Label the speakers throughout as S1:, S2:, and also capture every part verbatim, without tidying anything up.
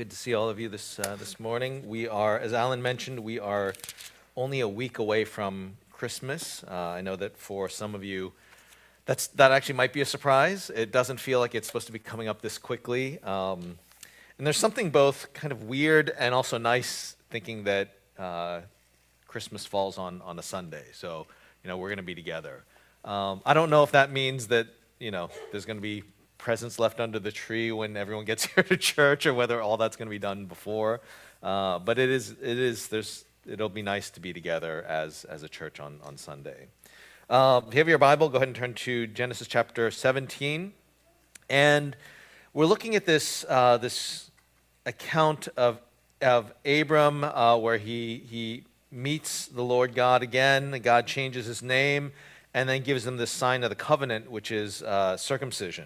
S1: Good to see all of you this uh, this morning. We are, as Alan mentioned, we are only a week away from Christmas. Uh, I know that for some of you, that's that actually might be a surprise. It doesn't feel like it's supposed to be coming up this quickly. Um, and there's something both kind of weird and also nice thinking that uh, Christmas falls on on a Sunday. So you know we're going to be together. Um, I don't know if that means that you know there's going to be presents left under the tree when everyone gets here to church, or whether all that's going to be done before. Uh, but it is, it is. There's, it'll be nice to be together as as a church on on Sunday. Uh, if you have your Bible, go ahead and turn to Genesis chapter seventeen, and we're looking at this uh, this account of of Abram, uh, where he he meets the Lord God again. And God changes his name, and then gives him this sign of the covenant, which is uh, circumcision.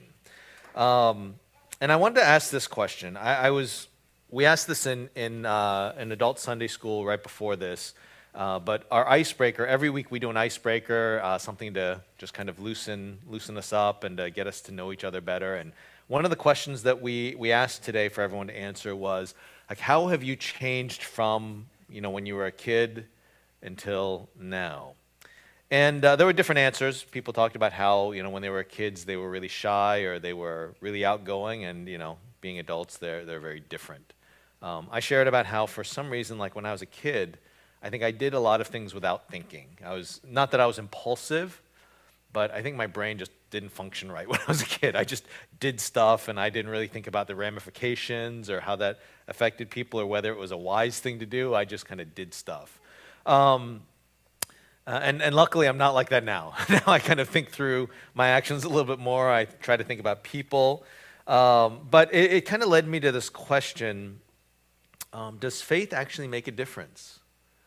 S1: Um, and I wanted to ask this question. I, I was, we asked this in in uh, an adult Sunday school right before this. Uh, but our icebreaker, every week we do an icebreaker, uh, something to just kind of loosen loosen us up and uh, get us to know each other better. And one of the questions that we we asked today for everyone to answer was, like, how have you changed from you know when you were a kid until now? And uh, there were different answers. People talked about how, you know, when they were kids, they were really shy or they were really outgoing, and, you know, being adults, they're, they're very different. Um, I shared about how, for some reason, like when I was a kid, I think I did a lot of things without thinking. I was, not that I was impulsive, but I think my brain just didn't function right when I was a kid. I just did stuff, and I didn't really think about the ramifications or how that affected people or whether it was a wise thing to do. I just kind of did stuff. Um, Uh, and, and luckily, I'm not like that now. Now I kind of think through my actions a little bit more. I try to think about people. Um, but it, it kind of led me to this question, um, does faith actually make a difference?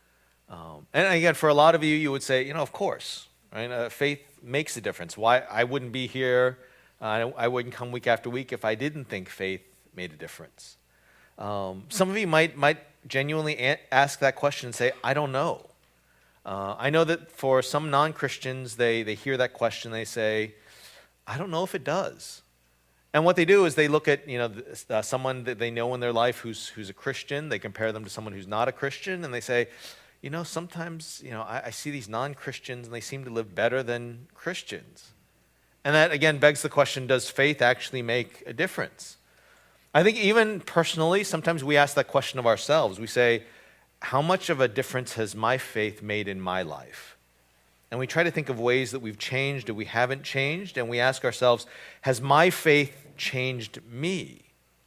S1: Um, and again, for a lot of you, you would say, you know, of course, right? Uh, faith makes a difference. Why I wouldn't be here, uh, I, I wouldn't come week after week if I didn't think faith made a difference. Um, some of you might, might genuinely a- ask that question and say, I don't know. Uh, I know that for some non-Christians, they, they hear that question, they say, I don't know if it does. And what they do is they look at you know uh, someone that they know in their life who's who's a Christian, they compare them to someone who's not a Christian, and they say, you know, sometimes you know I, I see these non-Christians and they seem to live better than Christians. And that, again, begs the question, does faith actually make a difference? I think even personally, sometimes we ask that question of ourselves. We say, how much of a difference has my faith made in my life? And we try to think of ways that we've changed or we haven't changed, and we ask ourselves, has my faith changed me?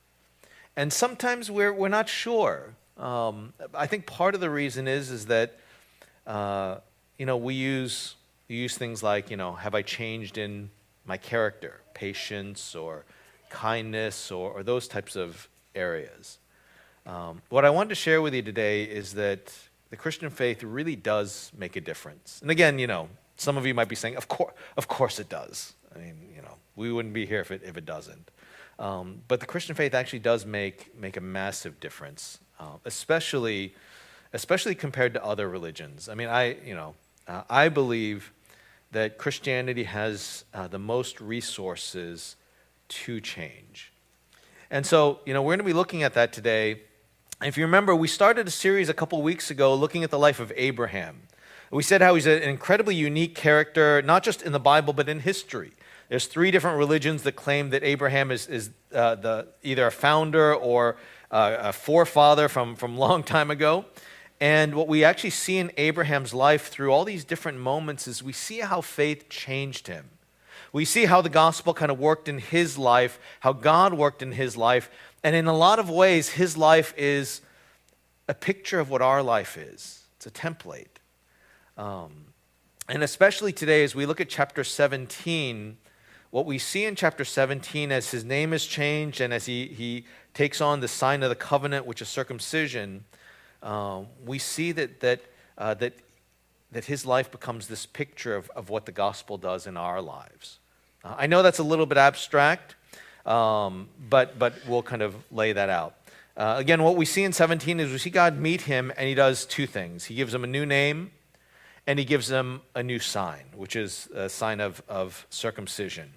S1: And sometimes we're we're not sure. Um, I think part of the reason is is that uh, you know we use we use things like you know have I changed in my character, patience or kindness or, or those types of areas. Um, what I wanted to share with you today is that the Christian faith really does make a difference. And again, you know, some of you might be saying, of course, of course it does. I mean, you know, we wouldn't be here if it, if it doesn't. Um, but the Christian faith actually does make, make a massive difference, uh, especially, especially compared to other religions. I mean, I, you know, uh, I believe that Christianity has uh, the most resources to change. And so, you know, we're going to be looking at that today. If you remember, we started a series a couple weeks ago looking at the life of Abraham. We said how he's an incredibly unique character, not just in the Bible, but in history. There's three different religions that claim that Abraham is, is uh, the, either a founder or uh, a forefather from, from a long time ago. And what we actually see in Abraham's life through all these different moments is we see how faith changed him. We see how the gospel kind of worked in his life, how God worked in his life. And in a lot of ways, his life is a picture of what our life is. It's a template. Um, and especially today, as we look at chapter seventeen, what we see in chapter seventeen, as his name is changed and as he, he takes on the sign of the covenant, which is circumcision, um, we see that that uh, that that his life becomes this picture of, of what the gospel does in our lives. Uh, I know that's a little bit abstract, um, but but we'll kind of lay that out. Uh, again, what we see in seventeen is we see God meet him, and he does two things. He gives him a new name, and he gives him a new sign, which is a sign of, of circumcision.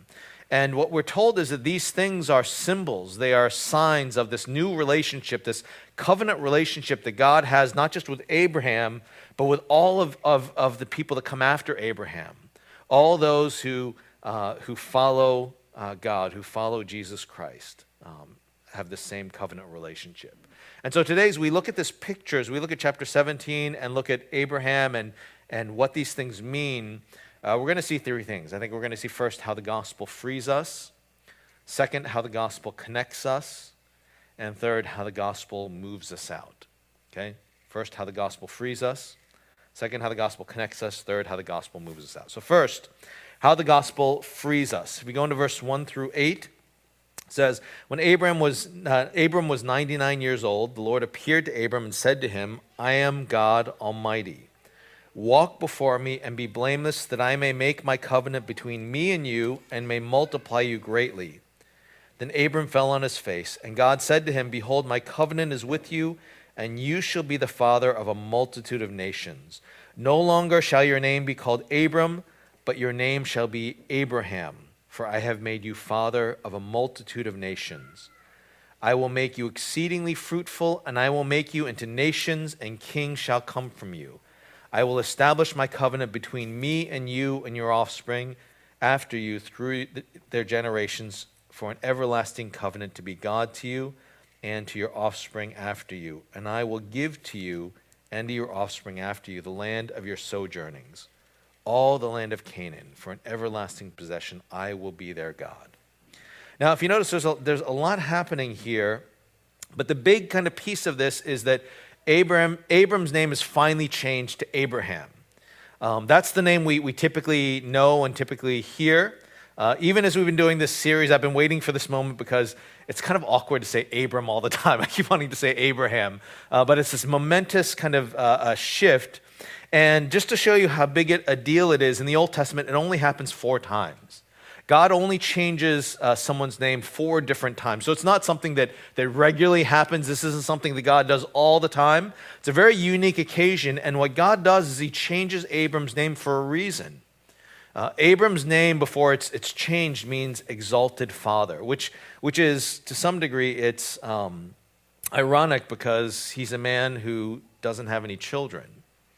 S1: And what we're told is that these things are symbols. They are signs of this new relationship, this covenant relationship that God has not just with Abraham, but with all of, of, of the people that come after Abraham. All those who, uh, who follow uh, God, who follow Jesus Christ, um, have the same covenant relationship. And so today, as we look at this picture, as we look at chapter seventeen and look at Abraham and, and what these things mean, uh, we're going to see three things. I think we're going to see first how the gospel frees us, second, how the gospel connects us, and third, how the gospel moves us out. Okay? First, how the gospel frees us, second, how the gospel connects us, third, how the gospel moves us out. So first, how the gospel frees us. If we go into verse one through eight, it says, when Abram was, uh, Abram was ninety-nine years old, the Lord appeared to Abram and said to him, I am God Almighty. Walk before me and be blameless, that I may make my covenant between me and you and may multiply you greatly. Then Abram fell on his face, and God said to him, behold, my covenant is with you, and you shall be the father of a multitude of nations. No longer shall your name be called Abram, but your name shall be Abraham. For I have made you father of a multitude of nations. I will make you exceedingly fruitful, and I will make you into nations, and kings shall come from you. I will establish my covenant between me and you and your offspring after you through their generations for an everlasting covenant to be God to you and to your offspring after you. And I will give to you and to your offspring after you the land of your sojournings, all the land of Canaan, for an everlasting possession. I will be their God. Now, if you notice, there's a, there's a lot happening here, but the big kind of piece of this is that Abram, Abram's name is finally changed to Abraham. Um, that's the name we, we typically know and typically hear. Uh, even as we've been doing this series, I've been waiting for this moment because it's kind of awkward to say Abram all the time. I keep wanting to say Abraham, uh, but it's this momentous kind of uh, a shift. And just to show you how big it, a deal it is, in the Old Testament, it only happens four times. God only changes uh, someone's name four different times. So it's not something that, that regularly happens. This isn't something that God does all the time. It's a very unique occasion. And what God does is he changes Abram's name for a reason. Uh, Abram's name, before it's, it's changed, means exalted father, which, which is, to some degree, it's um, ironic because he's a man who doesn't have any children.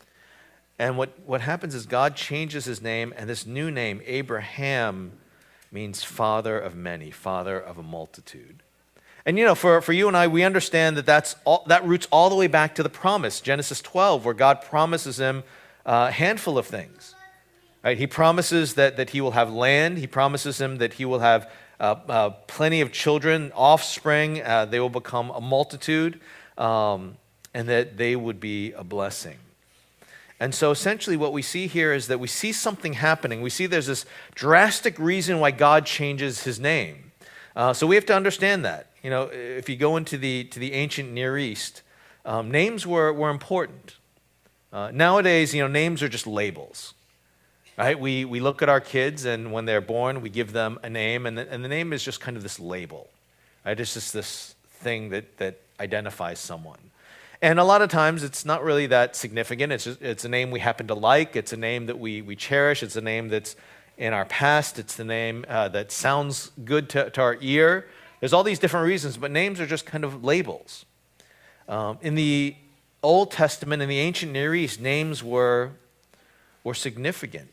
S1: And what, what happens is God changes his name, and this new name, Abraham, means father of many, father of a multitude. And you know, for, for you and I, we understand that that's all, that roots all the way back to the promise, Genesis twelve, where God promises him a handful of things. Right? He promises that, that he will have land. He promises him that he will have uh, uh, plenty of children, offspring. Uh, they will become a multitude, um, and that they would be a blessing. And so essentially what we see here is that we see something happening. We see there's this drastic reason why God changes his name. Uh, so we have to understand that. You know, if you go into the to the ancient Near East, um, names were, were important. Uh, nowadays, you know, names are just labels. Right? We we look at our kids, and when they're born, we give them a name, and the, and the name is just kind of this label. Right? It's just this thing that that identifies someone. And a lot of times it's not really that significant. It's just, it's a name we happen to like. It's a name that we, we cherish. It's a name that's in our past. It's the name uh, that sounds good to, to our ear. There's all these different reasons, but names are just kind of labels. Um, in the Old Testament, in the ancient Near East, names were, were significant.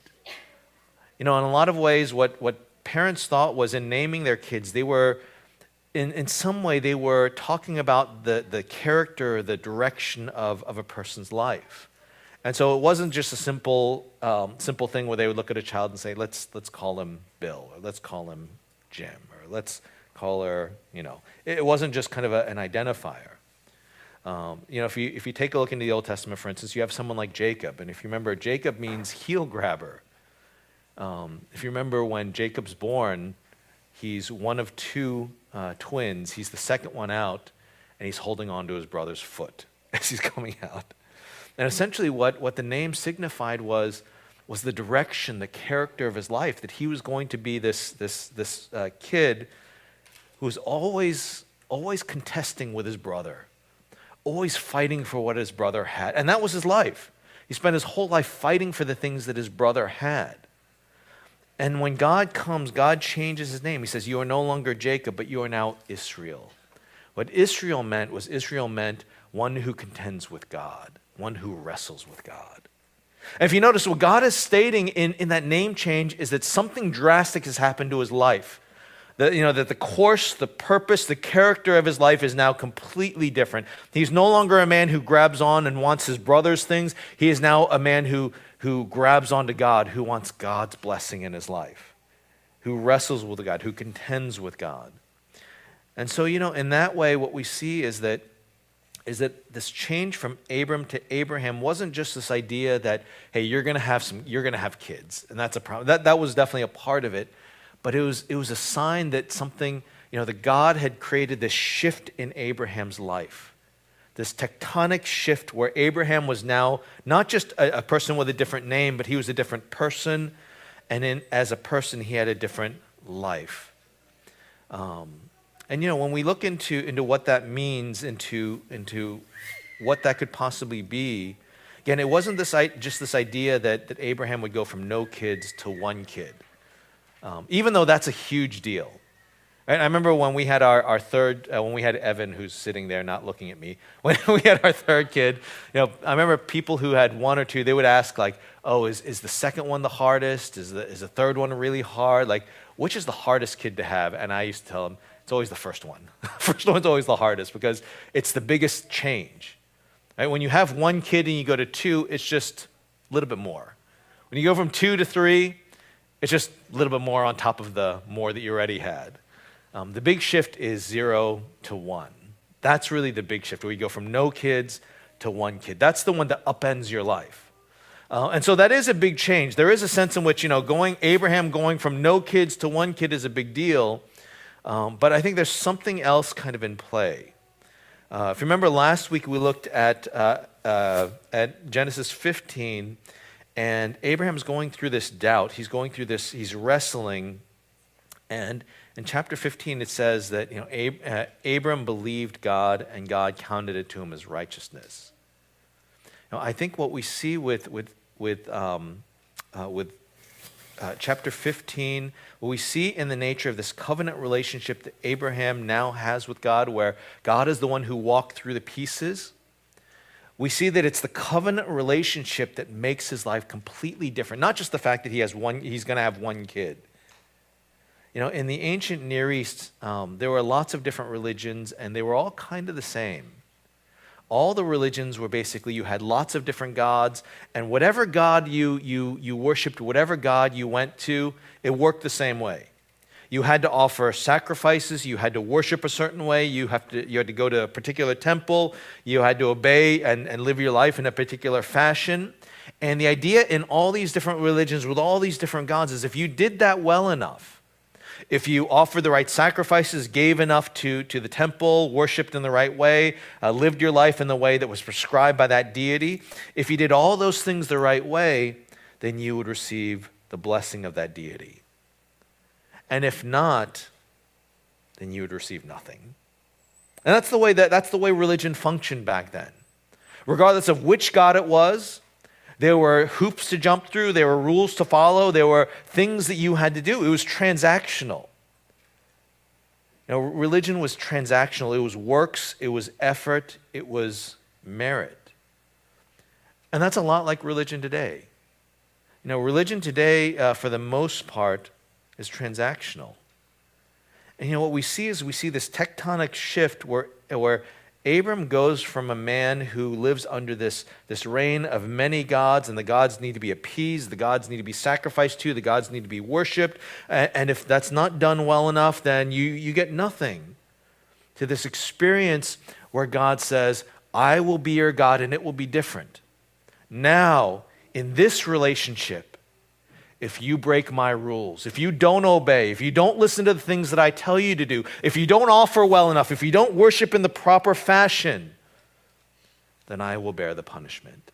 S1: You know, in a lot of ways, what, what parents thought was in naming their kids, they were In, in some way, they were talking about the, the character, the direction of, of a person's life. And so it wasn't just a simple um, simple thing where they would look at a child and say, let's let's call him Bill, or let's call him Jim, or let's call her, you know. It wasn't just kind of a, an identifier. Um, you know, if you, if you take a look into the Old Testament, for instance, you have someone like Jacob. And if you remember, Jacob means heel grabber. Um, if you remember when Jacob's born, he's one of two uh, twins. He's the second one out, and he's holding on to his brother's foot as he's coming out. And essentially what, what the name signified was, was the direction, the character of his life, that he was going to be this, this, this uh, kid who was always, always contesting with his brother, always fighting for what his brother had. And that was his life. He spent his whole life fighting for the things that his brother had. And when God comes, God changes his name. He says, you are no longer Jacob, but you are now Israel. What Israel meant was Israel meant one who contends with God, one who wrestles with God. And if you notice, what God is stating in, in that name change is that something drastic has happened to his life. That, you know, that the course, the purpose, the character of his life is now completely different. He's no longer a man who grabs on and wants his brother's things. He is now a man who, who grabs onto God, who wants God's blessing in his life, who wrestles with God, who contends with God. And so, you know, in that way, what we see is that is that this change from Abram to Abraham wasn't just this idea that, hey, you're going to have some, you're going to have kids, and that's a problem. That that was definitely a part of it. But it was, it was a sign that something, you know, that God had created this shift in Abraham's life, this tectonic shift where Abraham was now not just a, a person with a different name, but he was a different person, and in, as a person, he had a different life. Um, and, you know, when we look into, into what that means, into, into what that could possibly be, again, it wasn't this, just this idea that, that Abraham would go from no kids to one kid. Um, even though that's a huge deal. Right? I remember when we had our, our third, uh, when we had Evan, who's sitting there not looking at me, when we had our third kid, you know, I remember people who had one or two, they would ask like, oh, is, is the second one the hardest? Is the, is the third one really hard? Like, which is the hardest kid to have? And I used to tell them, it's always the first one. First one's always the hardest because it's the biggest change. Right? When you have one kid and you go to two, it's just a little bit more. When you go from two to three, it's just a little bit more on top of the more that you already had. Um, the big shift is zero to one. That's really the big shift, where you go from no kids to one kid. That's the one that upends your life. Uh, and so that is a big change. There is a sense in which, you know, going Abraham going from no kids to one kid is a big deal. Um, but I think there's something else kind of in play. Uh, if you remember last week, we looked at uh, uh, at Genesis fifteen. And Abraham's going through this doubt. He's going through this, he's wrestling. And in chapter fifteen, it says that, you know, Ab- uh, Abram believed God and God counted it to him as righteousness. Now, I think what we see with, with, with, um, uh, with uh, chapter fifteen, what we see in the nature of this covenant relationship that Abraham now has with God, where God is the one who walked through the pieces. We see that it's the covenant relationship that makes his life completely different. Not just the fact that he has one, he's going to have one kid. You know, in the ancient Near East, um, there were lots of different religions, and they were all kind of the same. All the religions were basically, you had lots of different gods, and whatever god you you you worshipped, whatever god you went to, it worked the same way. You had to offer sacrifices. You had to worship a certain way. You, have to, you had to go to a particular temple. You had to obey and, and live your life in a particular fashion. And the idea in all these different religions with all these different gods is if you did that well enough, if you offered the right sacrifices, gave enough to, to the temple, worshiped in the right way, uh, lived your life in the way that was prescribed by that deity, if you did all those things the right way, then you would receive the blessing of that deity. And if not, then you would receive nothing. And that's the way that that's the way religion functioned back then. Regardless of which god it was, there were hoops to jump through, there were rules to follow, there were things that you had to do. It was transactional. You know, religion was transactional. It was works, it was effort, it was merit. And that's a lot like religion today. You know, religion today, uh, for the most part, is transactional. And you know what we see is we see this tectonic shift where, where Abram goes from a man who lives under this, this reign of many gods, and the gods need to be appeased, the gods need to be sacrificed to, the gods need to be worshipped, and, and if that's not done well enough, then you, you get nothing. To this experience where God says, I will be your God and it will be different. Now, in this relationship, if you break my rules, if you don't obey, if you don't listen to the things that I tell you to do, if you don't offer well enough, if you don't worship in the proper fashion, then I will bear the punishment.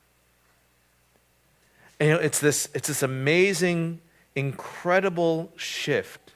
S1: And you know, it's this, it's this amazing, incredible shift.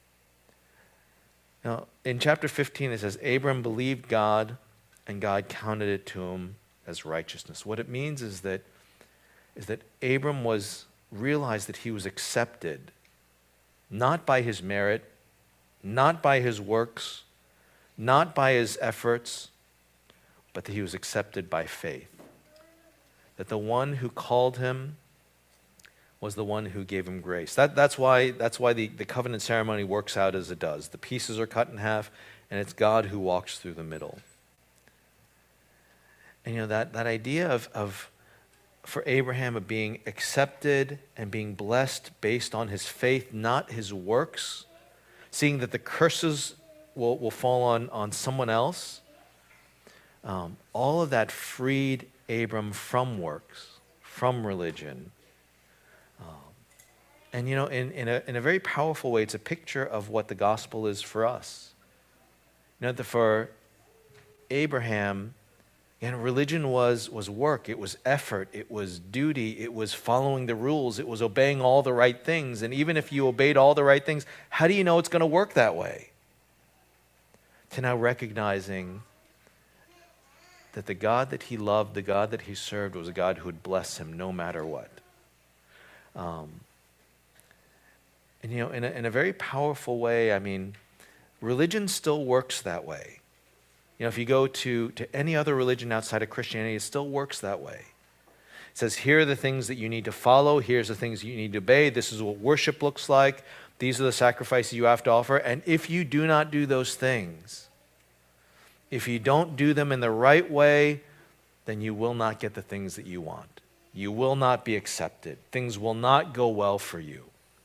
S1: Now, in chapter fifteen, it says, Abram believed God, and God counted it to him as righteousness. What it means is that, is that Abram was realized that he was accepted not by his merit, not by his works, not by his efforts, but that he was accepted by faith. That the one who called him was the one who gave him grace. That, that's why, that's why the, the covenant ceremony works out as it does. The pieces are cut in half, and it's God who walks through the middle. And you know, that, that idea of, of, for Abraham, of being accepted and being blessed based on his faith, not his works, seeing that the curses will, will fall on, on someone else, um, all of that freed Abram from works, from religion. Um, and you know, in, in, a, in a very powerful way, it's a picture of what the gospel is for us. You know, the, for Abraham, and religion was, was work, it was effort, it was duty, it was following the rules, it was obeying all the right things. And even if you obeyed all the right things, how do you know it's going to work that way? To now recognizing that the God that he loved, the God that he served, was a God who would bless him no matter what. Um, and you know, in a, in a very powerful way, I mean, religion still works that way. You know, if you go to, to any other religion outside of Christianity, it still works that way. It says, here are the things that you need to follow. Here's the things you need to obey. This is what worship looks like. These are the sacrifices you have to offer. And if you do not do those things, if you don't do them in the right way, then you will not get the things that you want. You will not be accepted. Things will not go well for you.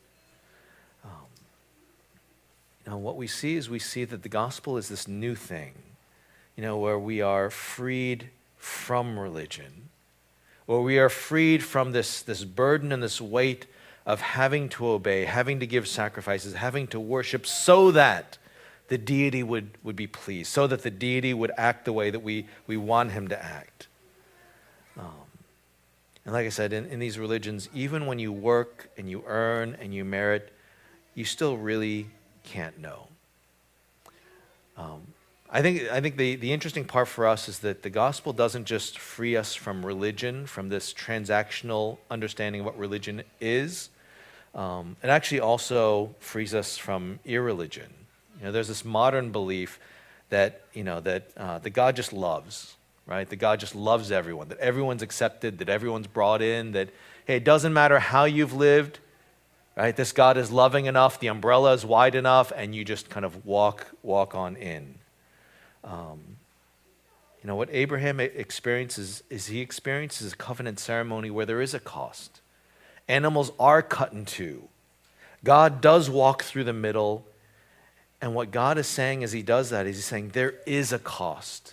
S1: Um, you know, what we see is we see that the gospel is this new thing. You know, where we are freed from religion, where we are freed from this, this burden and this weight of having to obey, having to give sacrifices, having to worship so that the deity would, would be pleased, so that the deity would act the way that we, we want him to act. Um, and like I said, in, in these religions, even when you work and you earn and you merit, you still really can't know. Um, I think, I think the, the interesting part for us is that the gospel doesn't just free us from religion, from this transactional understanding of what religion is. Um, it actually also frees us from irreligion. You know, there's this modern belief that, you know, that, uh, that God just loves, right? That God just loves everyone, that everyone's accepted, that everyone's brought in, that, hey, it doesn't matter how you've lived, right? This God is loving enough, the umbrella is wide enough, and you just kind of walk, walk on in. Um, you know, what Abraham experiences is he experiences a covenant ceremony where there is a cost. Animals are cut in two. God does walk through the middle. And what God is saying as he does that is he's saying there is a cost.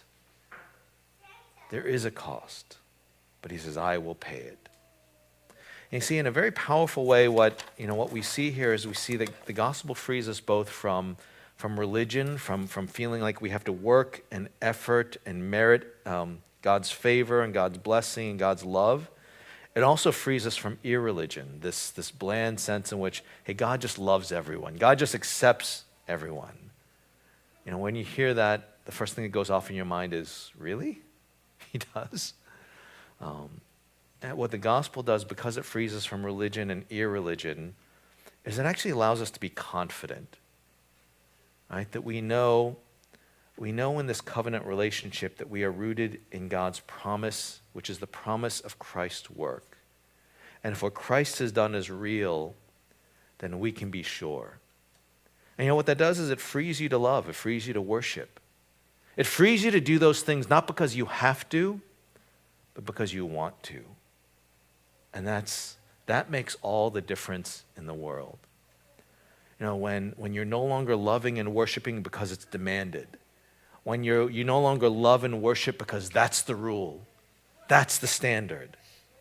S1: There is a cost. But he says, I will pay it. And you see, in a very powerful way, what, you know, what we see here is we see that the gospel frees us both from from religion, from, from feeling like we have to work and effort and merit um, God's favor and God's blessing and God's love. It also frees us from irreligion, this, this bland sense in which, hey, God just loves everyone. God just accepts everyone. You know, when you hear that, the first thing that goes off in your mind is, really? He does? Um, and what the gospel does, because it frees us from religion and irreligion, is it actually allows us to be confident. Right? That we know, we know in this covenant relationship that we are rooted in God's promise, which is the promise of Christ's work. And if what Christ has done is real, then we can be sure. And you know what that does is it frees you to love. It frees you to worship. It frees you to do those things not because you have to, but because you want to. And that's that makes all the difference in the world. You know, when, when you're no longer loving and worshiping because it's demanded. When you're, you no longer love and worship because that's the rule. That's the standard.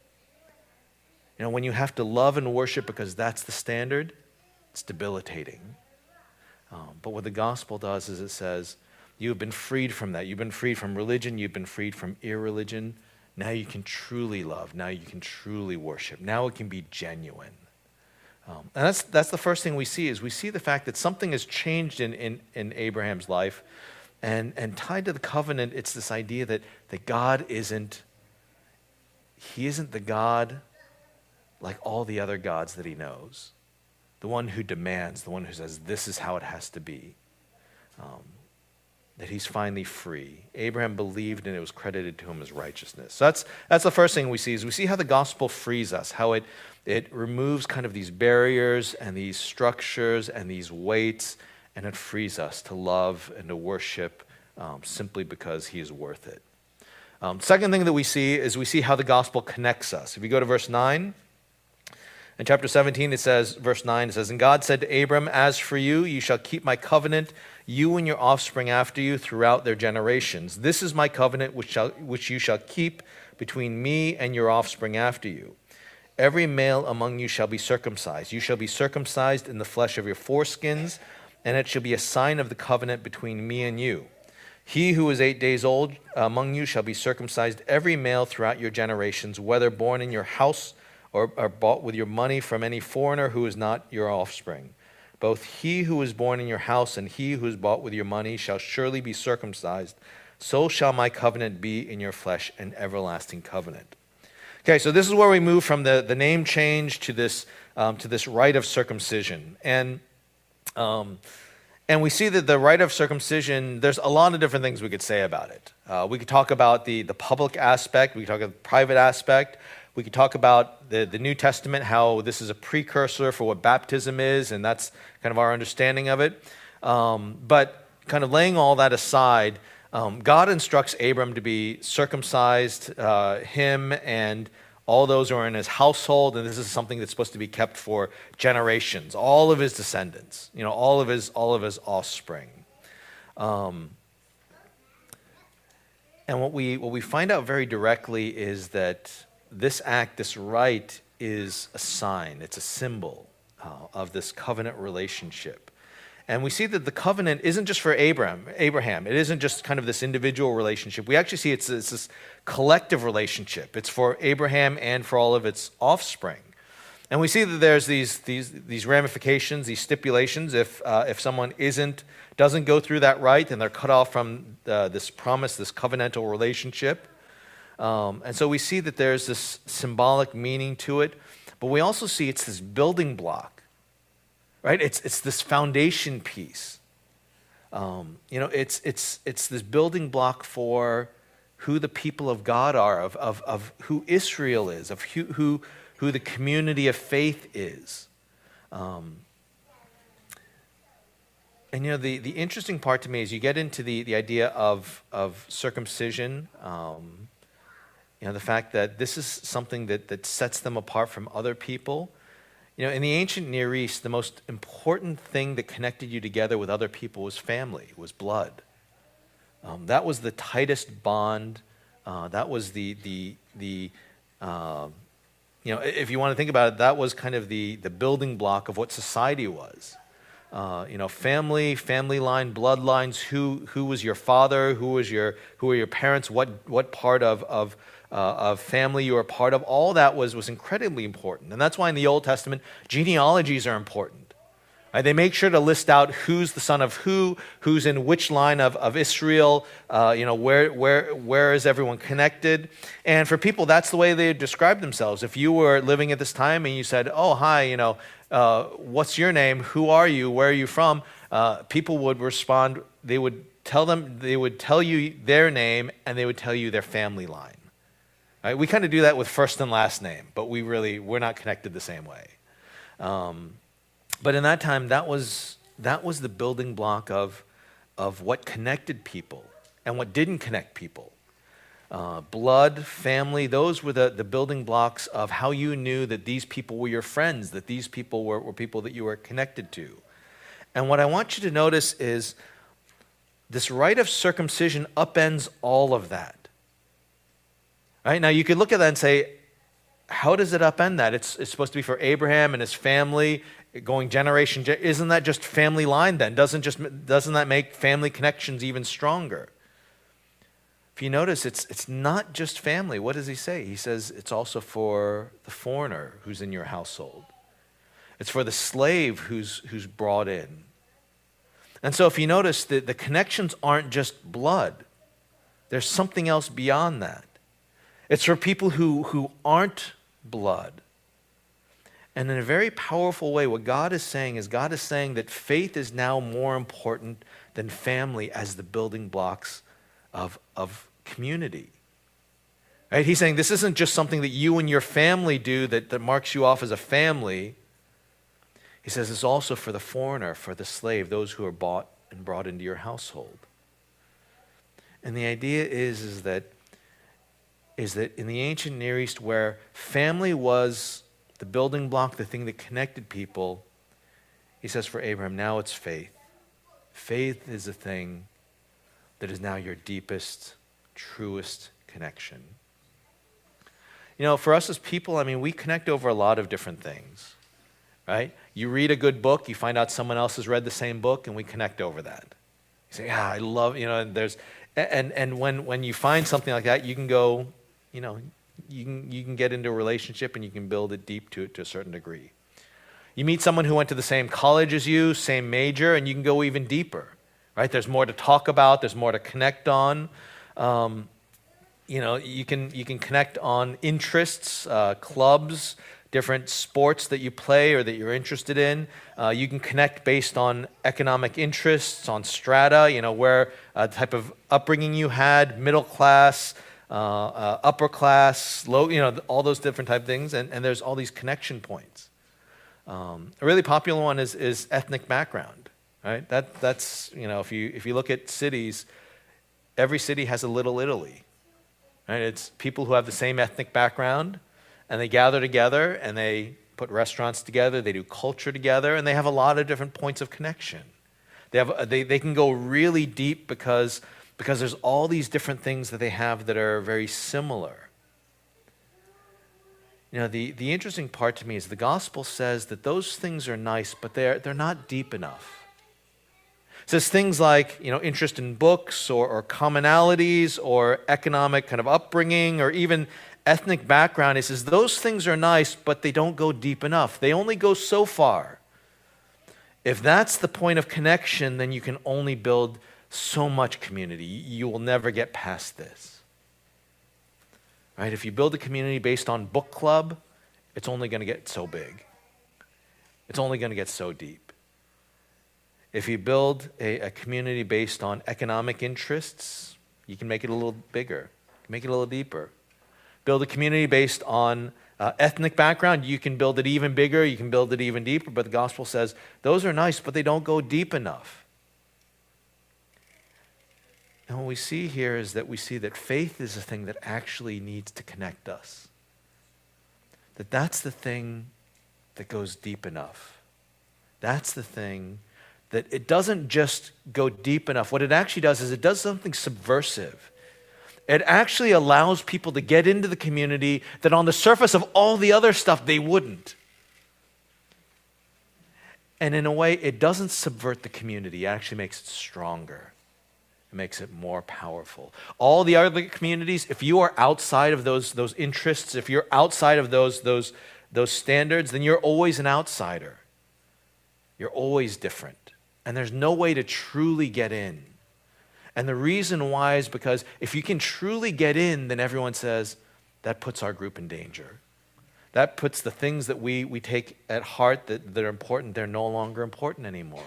S1: You know, when you have to love and worship because that's the standard, it's debilitating. Um, but what the gospel does is it says, you have been freed from that. You've been freed from religion. You've been freed from irreligion. Now you can truly love. Now you can truly worship. Now it can be genuine. Um, and that's that's the first thing we see is we see the fact that something has changed in, in, in Abraham's life. And, and tied to the covenant, it's this idea that, that God isn't, he isn't the God like all the other gods that he knows. The the one who demands, the one who says, this is how it has to be, um, that he's finally free. Abraham believed and it was credited to him as righteousness. So that's, that's the first thing we see, is we see how the gospel frees us, how it, it removes kind of these barriers and these structures and these weights, and it frees us to love and to worship um, simply because he is worth it. Um, second thing that we see is we see how the gospel connects us. If you go to verse nine, in chapter seventeen, it says, verse nine, it says, and God said to Abram, as for you, you shall keep my covenant, you and your offspring after you throughout their generations. This is my covenant which, shall, which you shall keep between me and your offspring after you. Every male among you shall be circumcised. You shall be circumcised in the flesh of your foreskins, and it shall be a sign of the covenant between me and you. He who is eight days old among you shall be circumcised, every male throughout your generations, whether born in your house or, or bought with your money from any foreigner who is not your offspring. Both he who is born in your house and he who is bought with your money shall surely be circumcised. So shall my covenant be in your flesh, an everlasting covenant. Okay, so this is where we move from the, the name change to this, um, to this rite of circumcision. And, um, and we see that the rite of circumcision, there's a lot of different things we could say about it. Uh, we could talk about the, the public aspect. We could talk about the private aspect. We could talk about the, the New Testament, how this is a precursor for what baptism is, and that's kind of our understanding of it. Um, but kind of laying all that aside, um, God instructs Abram to be circumcised, uh, him and all those who are in his household, and this is something that's supposed to be kept for generations, all of his descendants, you know, all of his, all of his offspring. Um, and what we, what we find out very directly is that this act, this rite, is a sign, it's a symbol uh, of this covenant relationship. And we see that the covenant isn't just for Abraham, Abraham. It isn't just kind of this individual relationship. We actually see it's, it's this collective relationship. It's for Abraham and for all of its offspring. And we see that there's these, these, these ramifications, these stipulations. If, uh, if someone isn't, doesn't go through that rite, then they're cut off from uh, this promise, this covenantal relationship. Um, and so we see that there's this symbolic meaning to it, but we also see it's this building block, right? It's it's this foundation piece. Um, you know, it's it's it's this building block for who the people of God are, of of, of who Israel is, of who who, who the community of faith is. Um, and you know, the, the interesting part to me is you get into the, the idea of of circumcision. Um, You know, the fact that this is something that, that sets them apart from other people. You know, in the ancient Near East, the most important thing that connected you together with other people was family, was blood. Um, that was the tightest bond. Uh, that was the, the, the uh, you know, if you want to think about it, that was kind of the, the building block of what society was. Uh, you know, family, family line, bloodlines, who, who was your father, who was your, who were your parents, what, what part of, of, Uh, of family you were a part of, all that was, was incredibly important. And that's why in the Old Testament, genealogies are important. Right? They make sure to list out who's the son of who, who's in which line of, of Israel, uh, you know, where, where, where is everyone connected. And for people, that's the way they describe themselves. If you were living at this time and you said, oh, hi, you know, uh, what's your name? Who are you? Where are you from? Uh, people would respond, they would tell them, they would tell you their name and they would tell you their family line. Right? We kind of do that with first and last name, but we really, we're not connected the same way. Um, but in that time, that was, that was the building block of, of what connected people and what didn't connect people. Uh, blood, family, those were the, the building blocks of how you knew that these people were your friends, that these people were, were people that you were connected to. And what I want you to notice is this rite of circumcision upends all of that. Right? Now, you could look at that and say, how does it upend that? It's, it's supposed to be for Abraham and his family, going generation. Isn't that just family line then? Doesn't, just, doesn't that make family connections even stronger? If you notice, it's, it's not just family. What does he say? He says it's also for the foreigner who's in your household. It's for the slave who's, who's brought in. And so if you notice, the, the connections aren't just blood. There's something else beyond that. It's for people who, who aren't blood. And in a very powerful way, what God is saying is God is saying that faith is now more important than family as the building blocks of, of community. Right? He's saying this isn't just something that you and your family do that, that marks you off as a family. He says it's also for the foreigner, for the slave, those who are bought and brought into your household. And the idea is, is that is that in the ancient Near East, where family was the building block, the thing that connected people, he says for Abraham, now it's faith. Faith is the thing that is now your deepest, truest connection. You know, for us as people, I mean, we connect over a lot of different things, right? You read a good book, you find out someone else has read the same book, and we connect over that. You say, yeah, I love, you know, and there's, and and when when you find something like that, you can go, you know, you can you can get into a relationship and you can build it deep to it to a certain degree. You meet someone who went to the same college as you, same major, and you can go even deeper, right? There's more to talk about. There's more to connect on. Um, you know, you can you can connect on interests, uh, clubs, different sports that you play or that you're interested in. Uh, you can connect based on economic interests, on strata. You know, where uh, type of upbringing you had, middle class. Uh, uh, upper class, low, you know, all those different type of things, and, and there's all these connection points. Um, a really popular one is, is ethnic background, right? That that's you know, if you if you look at cities, every city has a little Italy, right? It's people who have the same ethnic background, and they gather together and they put restaurants together, they do culture together, and they have a lot of different points of connection. They have they they can go really deep because. Because there's all these different things that they have that are very similar. You know, the, the interesting part to me is the gospel says that those things are nice, but they're, they're not deep enough. It says things like, you know, interest in books or, or commonalities or economic kind of upbringing or even ethnic background. It says those things are nice, but they don't go deep enough. They only go so far. If that's the point of connection, then you can only build so much community. You will never get past this. Right? If you build a community based on book club, it's only going to get so big. It's only going to get so deep. If you build a, a community based on economic interests, you can make it a little bigger, make it a little deeper. Build a community based on uh, ethnic background, you can build it even bigger, you can build it even deeper, but the gospel says those are nice, but they don't go deep enough. And what we see here is that we see that faith is a thing that actually needs to connect us. That that's the thing that goes deep enough. That's the thing that it doesn't just go deep enough. What it actually does is it does something subversive. It actually allows people to get into the community that on the surface of all the other stuff they wouldn't. And in a way, it doesn't subvert the community. It actually makes it stronger. It makes it more powerful. All the other communities, if you are outside of those, those interests, if you're outside of those, those, those standards, then you're always an outsider. You're always different. And there's no way to truly get in. And the reason why is because if you can truly get in, then everyone says, that puts our group in danger. That puts the things that we, we take at heart that, that are important, they're no longer important anymore.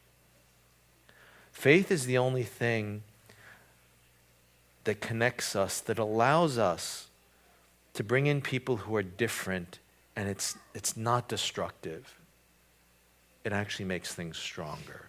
S1: Faith is the only thing that connects us, that allows us to bring in people who are different, and it's, it's not destructive. It actually makes things stronger.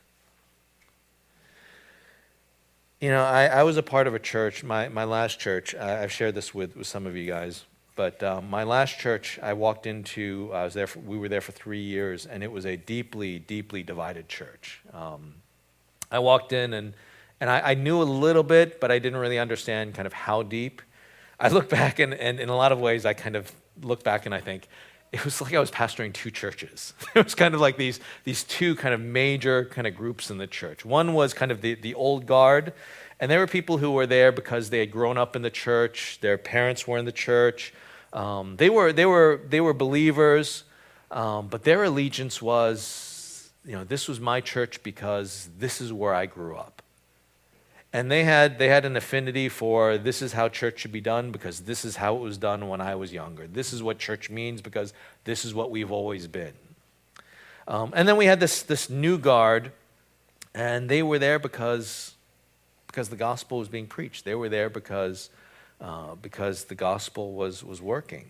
S1: You know, I, I was a part of a church, my, my last church, I, I've shared this with, with some of you guys, but um, my last church I walked into, I was there for, we were there for three years, and it was a deeply, deeply divided church. Um, I walked in and, and I, I knew a little bit, but I didn't really understand kind of how deep. I look back and, and in a lot of ways I kind of look back and I think, it was like I was pastoring two churches. It was kind of like these, these two kind of major kind of groups in the church. One was kind of the, the old guard, and there were people who were there because they had grown up in the church, their parents were in the church. Um, they were, they were, they were believers, um, but their allegiance was, you know, this was my church because this is where I grew up. And they had they had an affinity for this is how church should be done because this is how it was done when I was younger. This is what church means because this is what we've always been. Um, and then we had this this new guard, and they were there because because the gospel was being preached. They were there because uh, because the gospel was was working.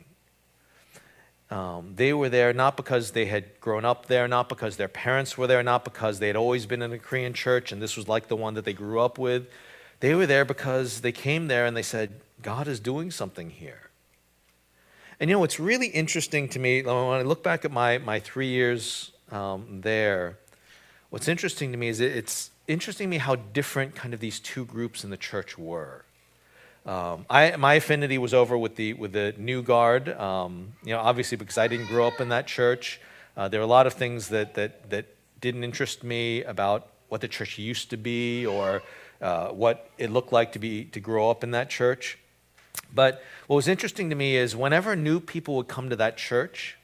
S1: Um, they were there not because they had grown up there, not because their parents were there, not because they had always been in a Korean church and this was like the one that they grew up with. They were there because they came there and they said, God is doing something here. And you know, what's really interesting to me, when I look back at my, my three years um, there, what's interesting to me is it's interesting to me how different kind of these two groups in the church were. Um, I, my affinity was over with the with the new guard, um, you know, obviously because I didn't grow up in that church. Uh, there were a lot of things that, that, that didn't interest me about what the church used to be or uh, what it looked like to be to grow up in that church. But what was interesting to me is whenever new people would come to that church,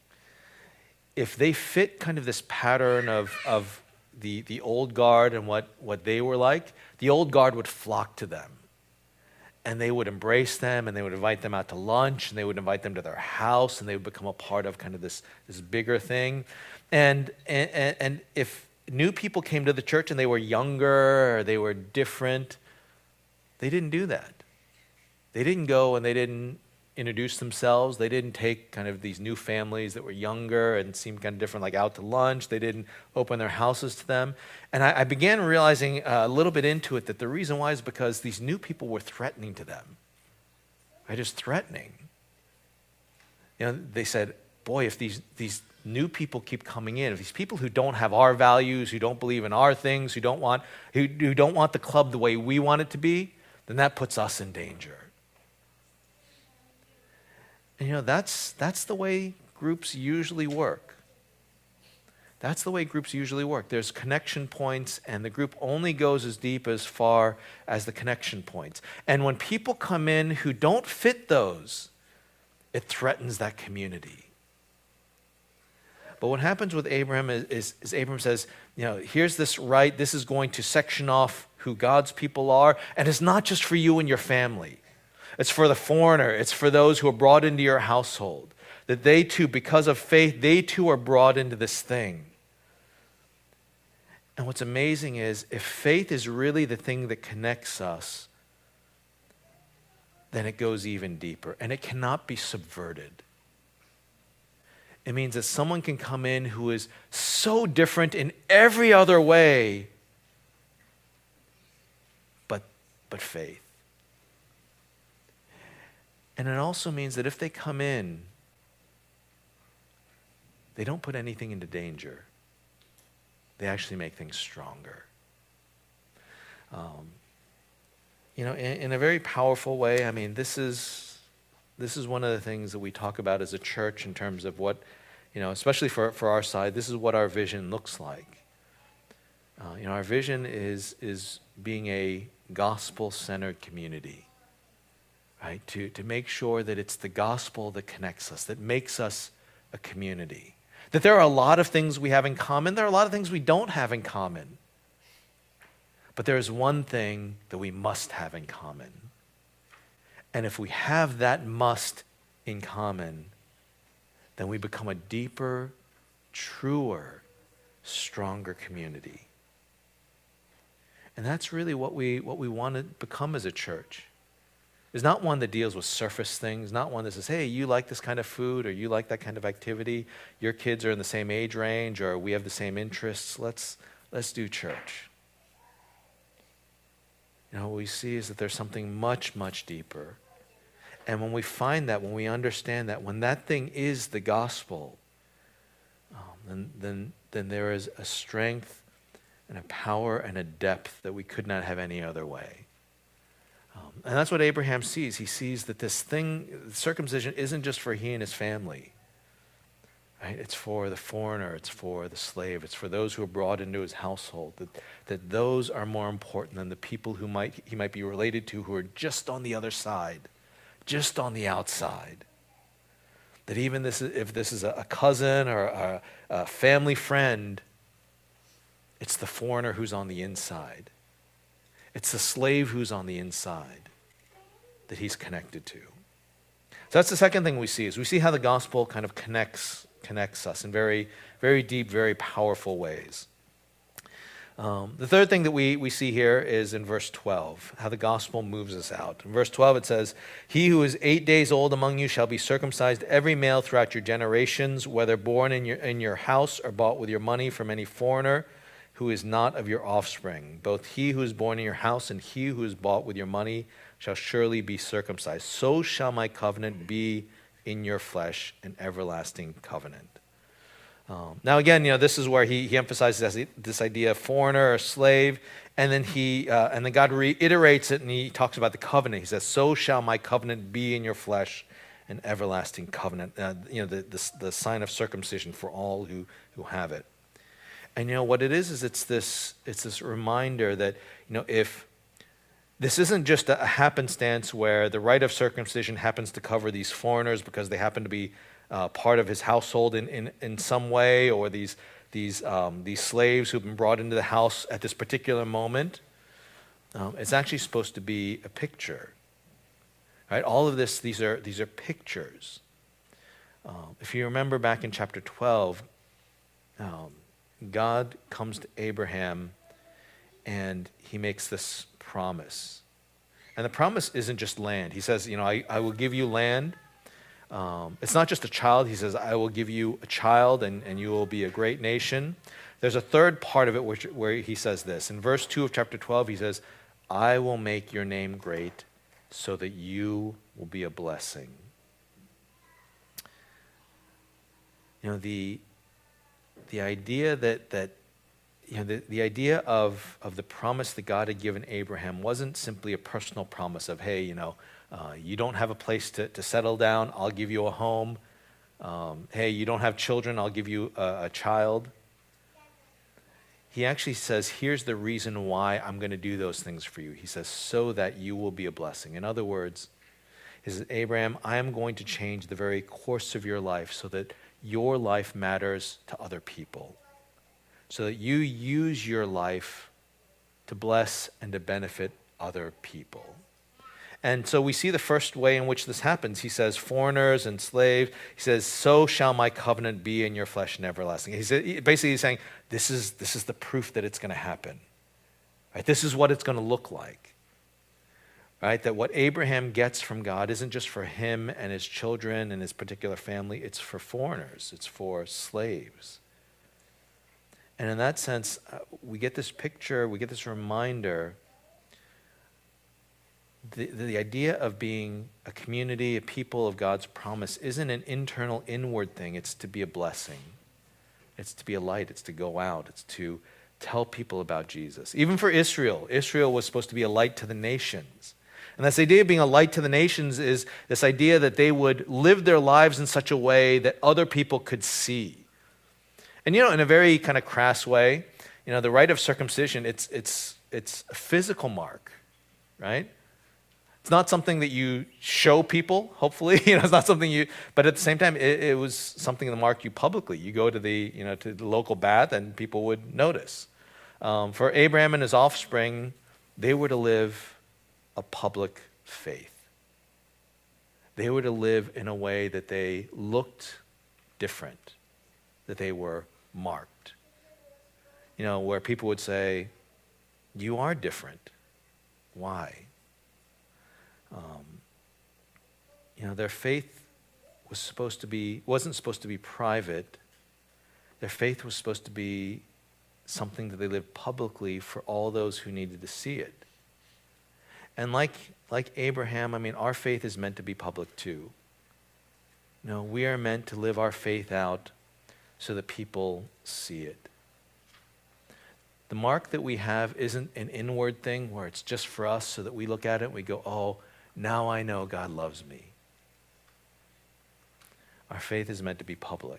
S1: if they fit kind of this pattern of, of the, the old guard and what, what they were like, the old guard would flock to them. And they would embrace them, and they would invite them out to lunch, and they would invite them to their house, and they would become a part of kind of this, this bigger thing. And, and, and if new people came to the church and they were younger or they were different, they didn't do that. They didn't go and they didn't introduce themselves. They didn't take kind of these new families that were younger and seemed kind of different, like out to lunch. They didn't open their houses to them. And I, I began realizing uh, a little bit into it that the reason why is because these new people were threatening to them. Right, just threatening. You know, they said, boy, if these, these new people keep coming in, if these people who don't have our values, who don't believe in our things, who don't want, who, who don't want the club the way we want it to be, then that puts us in danger. And you know, that's that's the way groups usually work. That's the way groups usually work. There's connection points, and the group only goes as deep as far as the connection points. And when people come in who don't fit those, it threatens that community. But what happens with Abraham is, is, is Abraham says, you know, here's this right, this is going to section off who God's people are, and it's not just for you and your family. It's for the foreigner. It's for those who are brought into your household. That they too, because of faith, they too are brought into this thing. And what's amazing is if faith is really the thing that connects us, then it goes even deeper. And it cannot be subverted. It means that someone can come in who is so different in every other way, but, but faith. And it also means that if they come in, they don't put anything into danger. They actually make things stronger. Um, you know, in, in a very powerful way, I mean, this is this is one of the things that we talk about as a church in terms of what, you know, especially for, for our side, this is what our vision looks like. Uh, you know, our vision is is being a gospel-centered community. Right, to, to make sure that it's the gospel that connects us, that makes us a community. That there are a lot of things we have in common. There are a lot of things we don't have in common. But there is one thing that we must have in common. And if we have that must in common, then we become a deeper, truer, stronger community. And that's really what we, what we want to become as a church. Is not one that deals with surface things, not one that says, hey, you like this kind of food or you like that kind of activity, your kids are in the same age range or we have the same interests, let's, let's do church. You know, what we see is that there's something much, much deeper. And when we find that, when we understand that, when that thing is the gospel, um, then, then, then there is a strength and a power and a depth that we could not have any other way. Um, and that's what Abraham sees. He sees that this thing, circumcision, isn't just for he and his family. Right? It's for the foreigner. It's for the slave. It's for those who are brought into his household. That, that those are more important than the people who might he might be related to who are just on the other side, just on the outside. That even this, if this is a cousin or a, a family friend, it's the foreigner who's on the inside. It's the slave who's on the inside that he's connected to. So that's the second thing we see, is we see how the gospel kind of connects connects us in very, very deep, very powerful ways. Um, the third thing that we, we see here is in verse twelve, how the gospel moves us out. In verse twelve it says, "He who is eight days old among you shall be circumcised, every male throughout your generations, whether born in your, in your house or bought with your money from any foreigner who is not of your offspring. Both he who is born in your house and he who is bought with your money shall surely be circumcised. So shall my covenant be in your flesh, an everlasting covenant." Um, now again, you know, this is where he, he emphasizes this idea of foreigner or slave, and then he uh, and then God reiterates it, and he talks about the covenant. He says, "So shall my covenant be in your flesh, an everlasting covenant." Uh, you know, the, the the sign of circumcision for all who who have it. And you know what it is is it's this it's this reminder that, you know, if this isn't just a happenstance where the rite of circumcision happens to cover these foreigners because they happen to be Uh, part of his household in, in, in some way, or these these um, these slaves who've been brought into the house at this particular moment. Um, it's actually supposed to be a picture, right? All of this, these are these are pictures. Um, if you remember back in chapter twelve, um, God comes to Abraham and he makes this promise, and the promise isn't just land. He says, you know, I, I will give you land. Um, it's not just a child. He says, "I will give you a child, and, and you will be a great nation." There's a third part of it which, where he says this. In verse two of chapter twelve, he says, "I will make your name great so that you will be a blessing." You know, the, the idea that, that you know, the, the idea of, of the promise that God had given Abraham wasn't simply a personal promise of, hey, you know, Uh, you don't have a place to, to settle down, I'll give you a home. Um, hey, you don't have children, I'll give you a, a child. He actually says, here's the reason why I'm going to do those things for you. He says, so that you will be a blessing. In other words, he says, Abraham, I am going to change the very course of your life so that your life matters to other people. So that you use your life to bless and to benefit other people. And so we see the first way in which this happens. He says, foreigners and slaves. He says, so shall my covenant be in your flesh and everlasting. He's basically he's saying, this is, this is the proof that it's going to happen. Right? This is what it's going to look like. Right? That what Abraham gets from God isn't just for him and his children and his particular family. It's for foreigners. It's for slaves. And in that sense, uh, we get this picture, we get this reminder. The, the idea of being a community, a people of God's promise, isn't an internal, inward thing. It's to be a blessing. It's to be a light. It's to go out. It's to tell people about Jesus. Even for Israel, Israel was supposed to be a light to the nations. And this idea of being a light to the nations is this idea that they would live their lives in such a way that other people could see. And, you know, in a very kind of crass way, you know, the rite of circumcision, it's, it's, it's a physical mark, right? It's not something that you show people, hopefully. You know, it's not something you, but at the same time, it, it was something that marked you publicly. You go to the, you know, to the local bath and people would notice. Um, for Abraham and his offspring, they were to live a public faith. They were to live in a way that they looked different, that they were marked. You know, where people would say, you are different. Why? Um, you know, their faith was supposed to be, wasn't supposed to be private. Their faith was supposed to be something that they lived publicly for all those who needed to see it. And like, like Abraham, I mean, our faith is meant to be public too. No, we are meant to live our faith out so that people see it. The mark that we have isn't an inward thing where it's just for us so that we look at it and we go, oh, now I know God loves me. Our faith is meant to be public.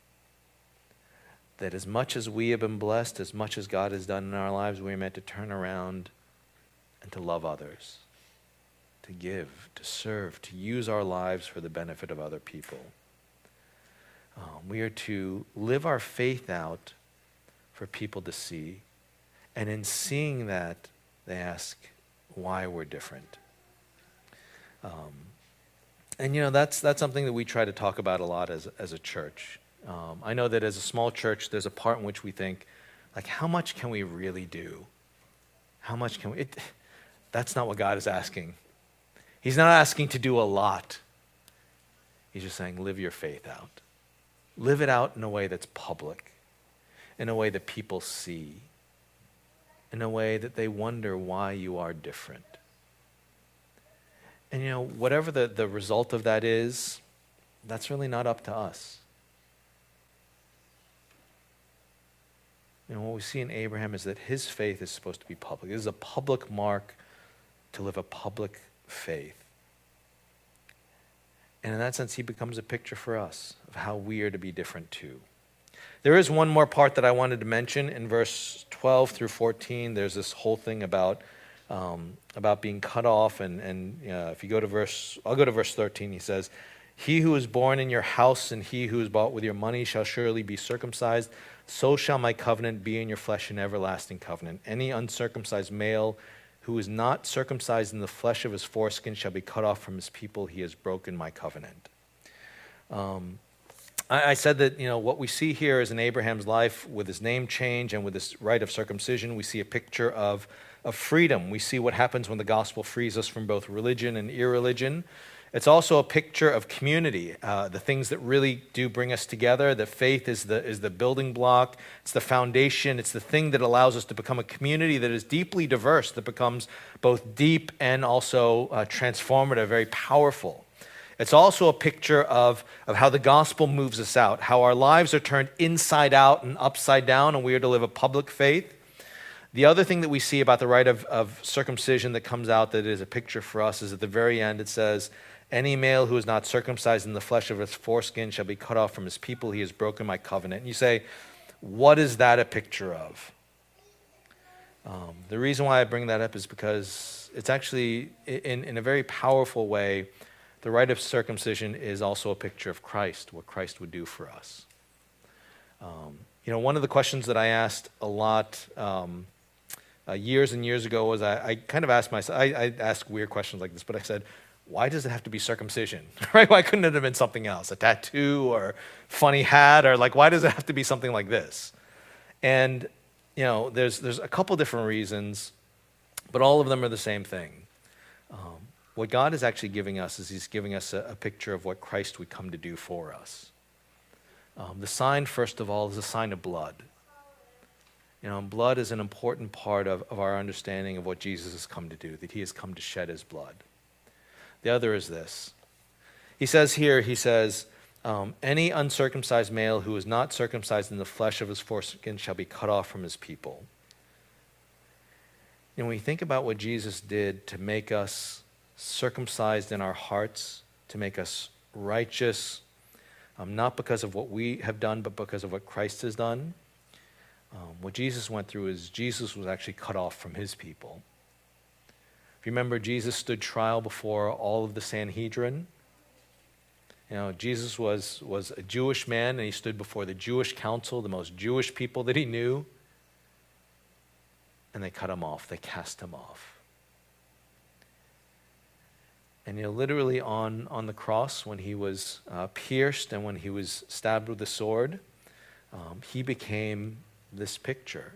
S1: That as much as we have been blessed, as much as God has done in our lives, we are meant to turn around and to love others, to give, to serve, to use our lives for the benefit of other people. Um, we are to live our faith out for people to see. And in seeing that, They ask why we're different. Um, and you know, that's that's something that we try to talk about a lot as as a church. Um, I know that as a small church, there's a part in which we think, like, how much can we really do? How much can we? It, that's not what God is asking. He's not asking to do a lot. He's just saying, live your faith out. Live it out in a way that's public, in a way that people see, in a way that they wonder why you are different. And you know, whatever the, the result of that is, that's really not up to us. You know, what we see in Abraham is that his faith is supposed to be public. This is a public mark to live a public faith. And in that sense, he becomes a picture for us of how we are to be different too. There is one more part that I wanted to mention in verse twelve through fourteen. There's this whole thing about um, about being cut off. And, and uh, if you go to verse, I'll go to verse thirteen. He says, "He who is born in your house and he who is bought with your money shall surely be circumcised. So shall my covenant be in your flesh, an everlasting covenant. Any uncircumcised male who is not circumcised in the flesh of his foreskin shall be cut off from his people. He has broken my covenant." Um, I, I said that, you know, what we see here is in Abraham's life with his name change and with this rite of circumcision, we see a picture of, of freedom. We see what happens when the gospel frees us from both religion and irreligion. It's also a picture of community, uh, the things that really do bring us together. That faith is the, is the building block. It's the foundation. It's the thing that allows us to become a community that is deeply diverse, that becomes both deep and also uh, transformative, very powerful. It's also a picture of, of how the gospel moves us out, how our lives are turned inside out and upside down, and we are to live a public faith. The other thing that we see about the rite of, of circumcision that comes out that is a picture for us is at the very end it says, "Any male who is not circumcised in the flesh of his foreskin shall be cut off from his people. He has broken my covenant." And you say, what is that a picture of? Um, the reason why I bring that up is because it's actually, in, in a very powerful way, the rite of circumcision is also a picture of Christ, what Christ would do for us. Um, you know, one of the questions that I asked a lot um, uh, years and years ago was I, I kind of asked myself, I, I ask weird questions like this, but I said, why does it have to be circumcision, right? Why couldn't it have been something else, a tattoo or funny hat, or like, why does it have to be something like this? And, you know, there's there's a couple different reasons, but all of them are the same thing. Um, what God is actually giving us is he's giving us a, a picture of what Christ would come to do for us. Um, the sign, first of all, is a sign of blood. You know, blood is an important part of, of our understanding of what Jesus has come to do, that he has come to shed his blood. The other is this. He says here, he says, um, any uncircumcised male who is not circumcised in the flesh of his foreskin shall be cut off from his people. And when we think about what Jesus did to make us circumcised in our hearts, to make us righteous, um, not because of what we have done, but because of what Christ has done, um, what Jesus went through is Jesus was actually cut off from his people. If you remember, Jesus stood trial before all of the Sanhedrin. You know, Jesus was, was a Jewish man, and he stood before the Jewish council, the most Jewish people that he knew, and they cut him off. They cast him off. And you know, literally on, on the cross, when he was uh, pierced and when he was stabbed with a sword, um, he became this picture.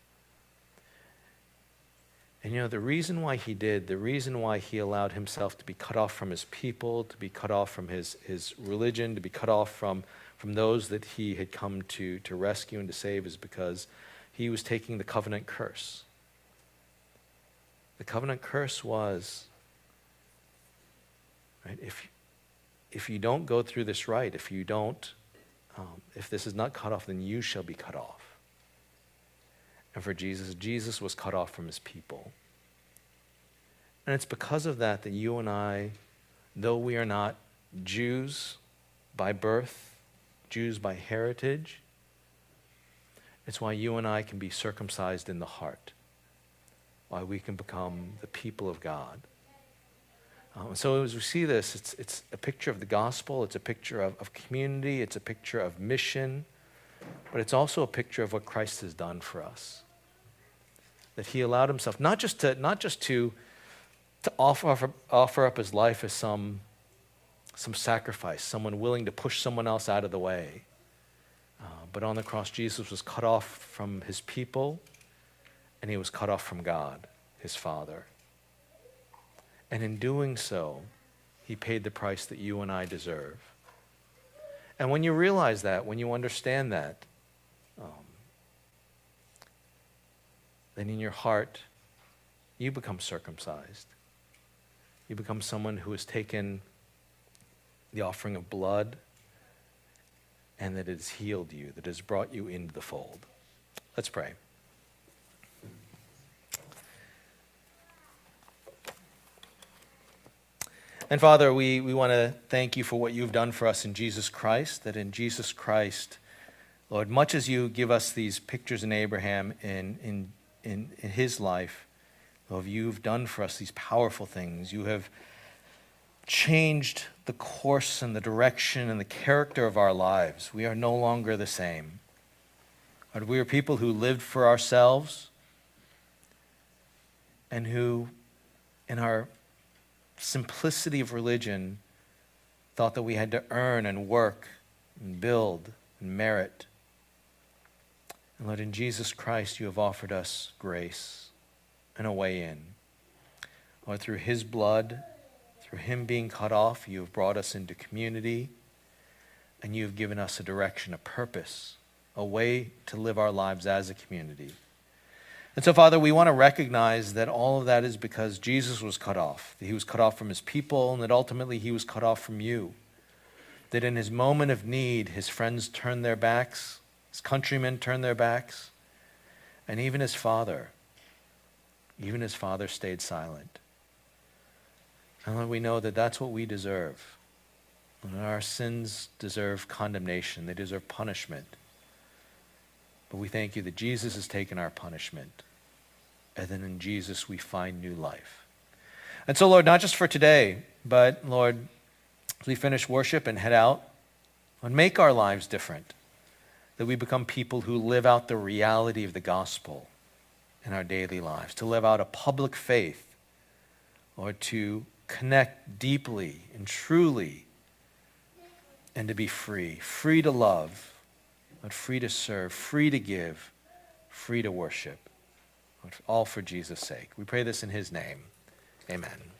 S1: And you know, the reason why he did, the reason why he allowed himself to be cut off from his people, to be cut off from his, his religion, to be cut off from, from those that he had come to, to rescue and to save, is because he was taking the covenant curse. The covenant curse was, right, if, if you don't go through this rite, if you don't, um, if this is not cut off, then you shall be cut off. And for Jesus, Jesus was cut off from his people. And it's because of that that you and I, though we are not Jews by birth, Jews by heritage, it's why you and I can be circumcised in the heart, why we can become the people of God. Um, so as we see this, it's, it's a picture of the gospel, it's a picture of, of community, it's a picture of mission, but it's also a picture of what Christ has done for us. that he allowed himself not just to, not just to, to offer, offer, offer up his life as some, some sacrifice, someone willing to push someone else out of the way. Uh, but on the cross, Jesus was cut off from his people, and he was cut off from God, his Father. And in doing so, he paid the price that you and I deserve. And when you realize that, when you understand that, um, then in your heart, you become circumcised. You become someone who has taken the offering of blood, and that it has healed you, that has brought you into the fold. Let's pray. And Father, we, we want to thank you for what you've done for us in Jesus Christ, that in Jesus Christ, Lord, much as you give us these pictures in Abraham in, in, in, in his life, Lord, you've done for us these powerful things. You have changed the course and the direction and the character of our lives. We are no longer the same. Lord, we are people who lived for ourselves and who, in our simplicity of religion, thought that we had to earn and work and build and merit. And Lord, in Jesus Christ, you have offered us grace and a way in. Lord, through his blood, through him being cut off, you have brought us into community, and you have given us a direction, a purpose, a way to live our lives as a community. And so, Father, we want to recognize that all of that is because Jesus was cut off, that he was cut off from his people, and that ultimately he was cut off from you. That in his moment of need, his friends turned their backs, his countrymen turned their backs, and even his father, even his father stayed silent. And Lord, we know that that's what we deserve. And our sins deserve condemnation. They deserve punishment. But we thank you that Jesus has taken our punishment, and then in Jesus we find new life. And so, Lord, not just for today, but Lord, as we finish worship and head out, Lord, make our lives different, that we become people who live out the reality of the gospel in our daily lives, to live out a public faith, or to connect deeply and truly, and to be free, free to love, but free to serve, free to give, free to worship, all for Jesus' sake. We pray this in his name. Amen.